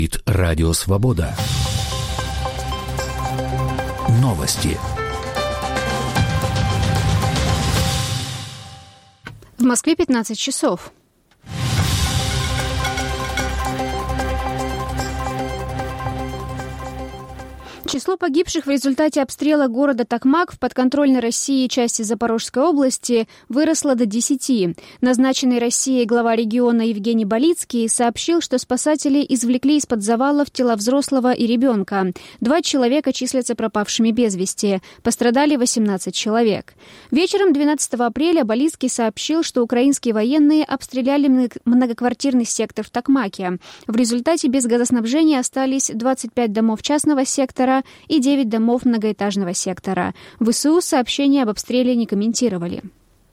Радио Свобода. Новости. В Москве 15 часов. Число погибших в результате обстрела города Токмак в подконтрольной России части Запорожской области выросло до 10. Назначенный Россией глава региона Евгений Болицкий сообщил, что спасатели извлекли из-под завалов тела взрослого и ребенка. 2 человека числятся пропавшими без вести. Пострадали 18 человек. Вечером 12 апреля Болицкий сообщил, что украинские военные обстреляли многоквартирный сектор в Токмаке. В результате без газоснабжения остались 25 домов частного сектора и 9 домов многоэтажного сектора. ВСУ сообщение об обстреле не комментировали.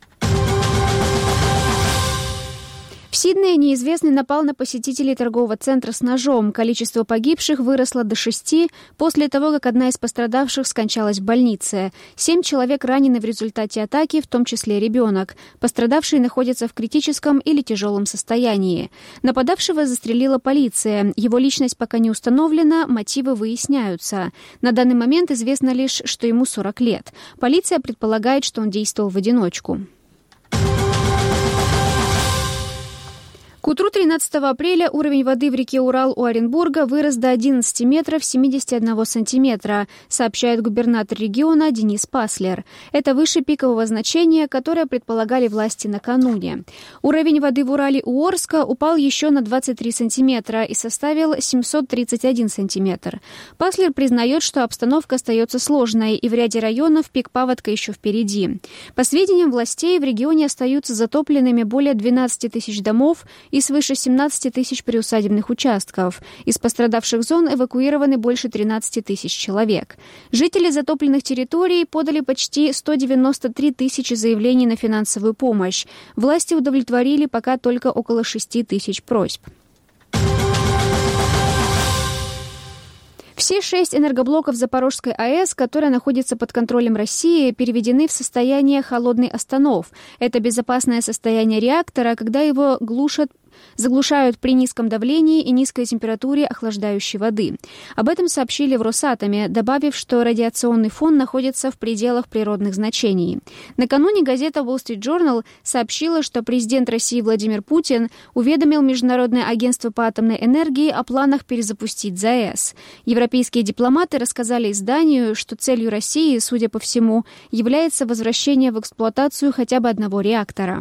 В Сиднее неизвестный напал на посетителей торгового центра с ножом. Количество погибших выросло до 6 после того, как одна из пострадавших скончалась в больнице. 7 человек ранены в результате атаки, в том числе ребенок. Пострадавшие находятся в критическом или тяжелом состоянии. Нападавшего застрелила полиция. Его личность пока не установлена, мотивы выясняются. На данный момент известно лишь, что ему 40 лет. Полиция предполагает, что он действовал в одиночку. К утру 13 апреля уровень воды в реке Урал у Оренбурга вырос до 11 метров 71 сантиметра, сообщает губернатор региона Денис Паслер. Это выше пикового значения, которое предполагали власти накануне. Уровень воды в Урале у Орска упал еще на 23 сантиметра и составил 731 сантиметр. Паслер признает, что обстановка остается сложной, и в ряде районов пик паводка еще впереди. По сведениям властей, в регионе остаются затопленными более 12 тысяч домов и свыше 17 тысяч приусадебных участков. Из пострадавших зон эвакуированы больше 13 тысяч человек. Жители затопленных территорий подали почти 193 тысячи заявлений на финансовую помощь. Власти удовлетворили пока только около 6 тысяч просьб. Все 6 энергоблоков Запорожской АЭС, которая находится под контролем России, переведены в состояние холодный останов. Это безопасное состояние реактора, когда его заглушают при низком давлении и низкой температуре охлаждающей воды. Об этом сообщили в Росатоме, добавив, что радиационный фон находится в пределах природных значений. Накануне газета Wall Street Journal сообщила, что президент России Владимир Путин уведомил Международное агентство по атомной энергии о планах перезапустить ЗАЭС. Европейские дипломаты рассказали изданию, что целью России, судя по всему, является возвращение в эксплуатацию хотя бы одного реактора.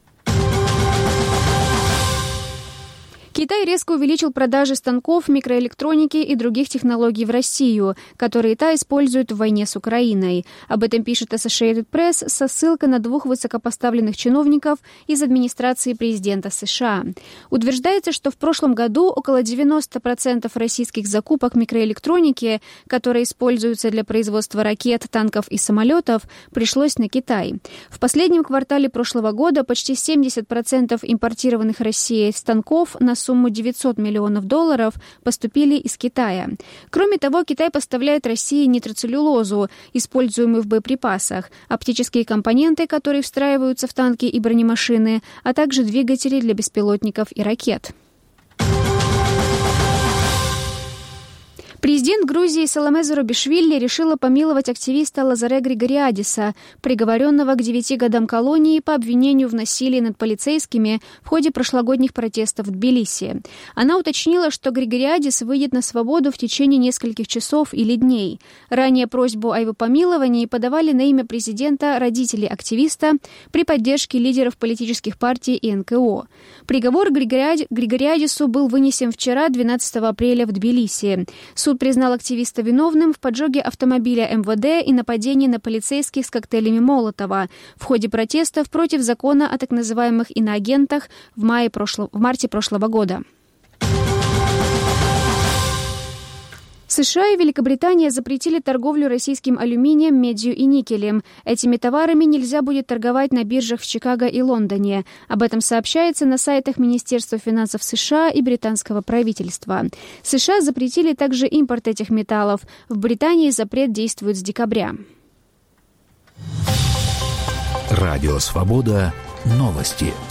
Китай резко увеличил продажи станков, микроэлектроники и других технологий в Россию, которые та использует в войне с Украиной. Об этом пишет Associated Press со ссылкой на 2 высокопоставленных чиновников из администрации президента США. Утверждается, что в прошлом году около 90% российских закупок микроэлектроники, которые используются для производства ракет, танков и самолетов, пришлось на Китай. В последнем квартале прошлого года почти 70% импортированных Россией станков на сумму $900 миллионов поступили из Китая. Кроме того, Китай поставляет России нитроцеллюлозу, используемую в боеприпасах, оптические компоненты, которые встраиваются в танки и бронемашины, а также двигатели для беспилотников и ракет. Президент Грузии Саломе Зурабишвили решила помиловать активиста Лазаре Григориадиса, приговоренного к 9 годам колонии по обвинению в насилии над полицейскими в ходе прошлогодних протестов в Тбилиси. Она уточнила, что Григориадис выйдет на свободу в течение нескольких часов или дней. Ранее просьбу о его помиловании подавали на имя президента родители активиста при поддержке лидеров политических партий и НКО. Приговор Григориадису был вынесен вчера, 12 апреля, в Тбилиси. Суд признал активиста виновным в поджоге автомобиля МВД и нападении на полицейских с коктейлями Молотова в ходе протестов против закона о так называемых иноагентах в марте прошлого года. США и Великобритания запретили торговлю российским алюминием, медью и никелем. Этими товарами нельзя будет торговать на биржах в Чикаго и Лондоне. Об этом сообщается на сайтах Министерства финансов США и британского правительства. США запретили также импорт этих металлов. В Британии запрет действует с декабря. Радио «Свобода». Новости.